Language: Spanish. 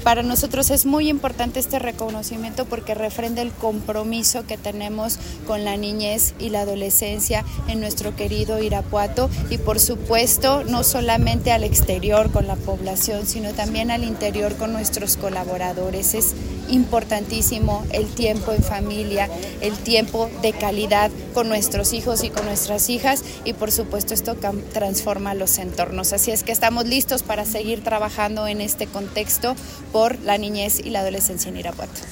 Para nosotros es muy importante este reconocimiento porque refrenda el compromiso que tenemos con la niñez y la adolescencia en nuestro querido Irapuato y por supuesto no solamente al exterior con la población, sino también al interior con nuestros colaboradores. Es importantísimo el tiempo en familia, el tiempo de calidad con nuestros hijos y con nuestras hijas y por supuesto esto transforma los entornos. Así es que estamos listos para seguir trabajando en este contexto por la niñez y la adolescencia en Irapuato.